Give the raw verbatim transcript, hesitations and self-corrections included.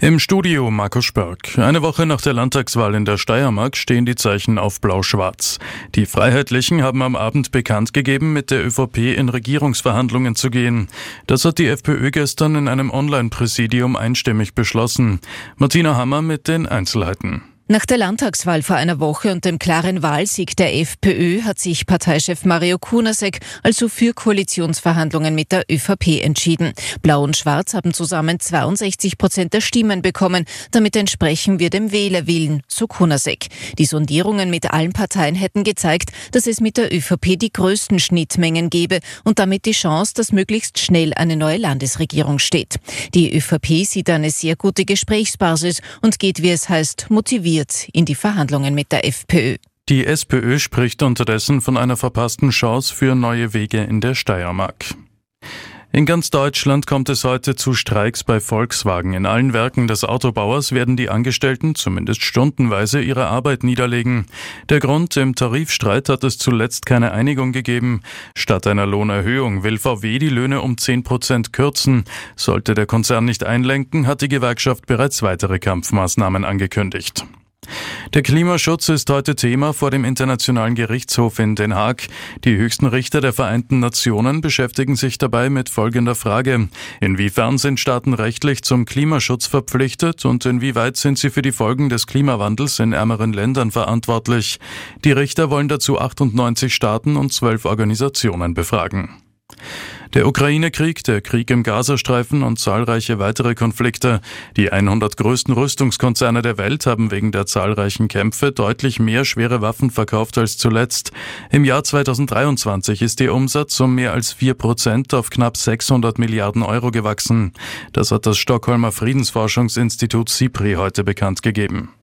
Im Studio Markus Spörk. Eine Woche nach der Landtagswahl in der Steiermark stehen die Zeichen auf Blau-Schwarz. Die Freiheitlichen haben am Abend bekannt gegeben, mit der ÖVP in Regierungsverhandlungen zu gehen. Das hat die FPÖ gestern in einem Online-Präsidium einstimmig beschlossen. Martina Hammer mit den Einzelheiten. Nach der Landtagswahl vor einer Woche und dem klaren Wahlsieg der FPÖ hat sich Parteichef Mario Kunasek also für Koalitionsverhandlungen mit der ÖVP entschieden. Blau und Schwarz haben zusammen zweiundsechzig Prozent der Stimmen bekommen. Damit entsprechen wir dem Wählerwillen, so Kunasek. Die Sondierungen mit allen Parteien hätten gezeigt, dass es mit der ÖVP die größten Schnittmengen gebe und damit die Chance, dass möglichst schnell eine neue Landesregierung steht. Die ÖVP sieht eine sehr gute Gesprächsbasis und geht, wie es heißt, motiviert in die Verhandlungen mit der FPÖ. Die SPÖ spricht unterdessen von einer verpassten Chance für neue Wege in der Steiermark. In ganz Deutschland kommt es heute zu Streiks bei Volkswagen. In allen Werken des Autobauers werden die Angestellten zumindest stundenweise ihre Arbeit niederlegen. Der Grund: im Tarifstreit hat es zuletzt keine Einigung gegeben. Statt einer Lohnerhöhung will V W die Löhne um zehn Prozent kürzen. Sollte der Konzern nicht einlenken, hat die Gewerkschaft bereits weitere Kampfmaßnahmen angekündigt. Der Klimaschutz ist heute Thema vor dem Internationalen Gerichtshof in Den Haag. Die höchsten Richter der Vereinten Nationen beschäftigen sich dabei mit folgender Frage: Inwiefern sind Staaten rechtlich zum Klimaschutz verpflichtet und inwieweit sind sie für die Folgen des Klimawandels in ärmeren Ländern verantwortlich? Die Richter wollen dazu achtundneunzig Staaten und zwölf Organisationen befragen. Der Ukraine-Krieg, der Krieg im Gazastreifen und zahlreiche weitere Konflikte. Die hundert größten Rüstungskonzerne der Welt haben wegen der zahlreichen Kämpfe deutlich mehr schwere Waffen verkauft als zuletzt. Im Jahr zweitausenddreiundzwanzig ist ihr Umsatz um mehr als vier Prozent auf knapp sechshundert Milliarden Euro gewachsen. Das hat das Stockholmer Friedensforschungsinstitut SIPRI heute bekannt gegeben.